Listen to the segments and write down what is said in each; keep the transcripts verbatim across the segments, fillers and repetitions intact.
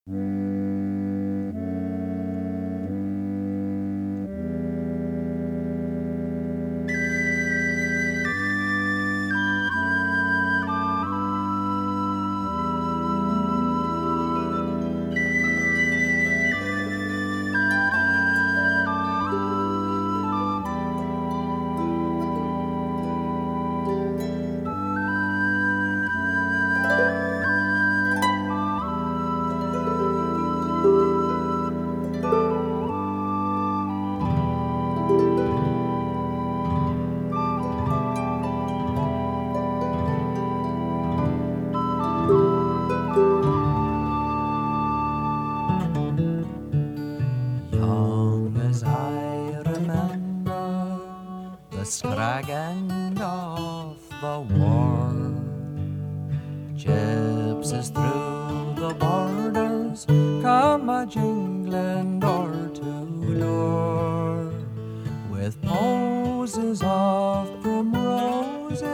Young as I remember the scrag end of the war, gypsies through the borders come a jingling door to door, with posies of primroses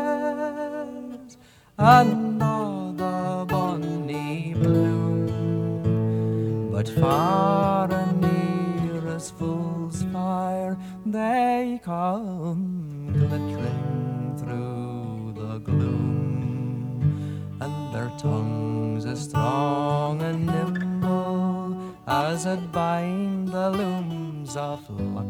and all the bonny bloom. But far and near as fool's fire they come glittering through the gloom, and their tongues as strong and nimble as it bind the looms of luck.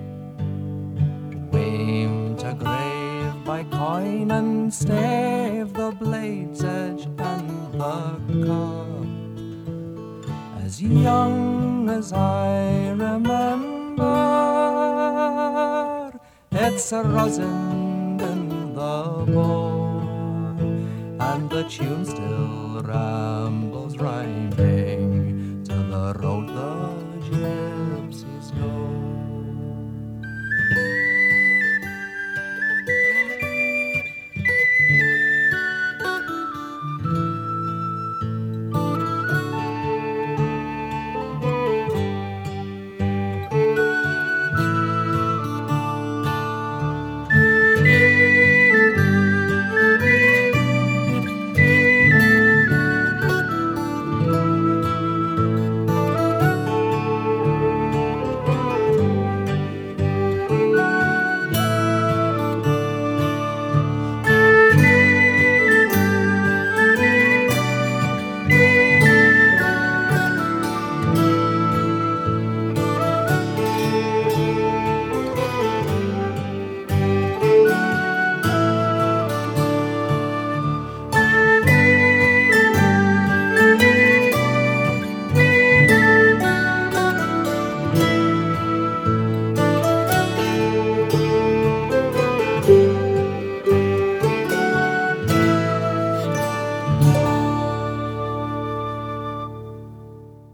Weave to grave by coin and stave, the blade's edge and the cup. As young as I remember, it's a rosin in the bow, and the tune still rambles round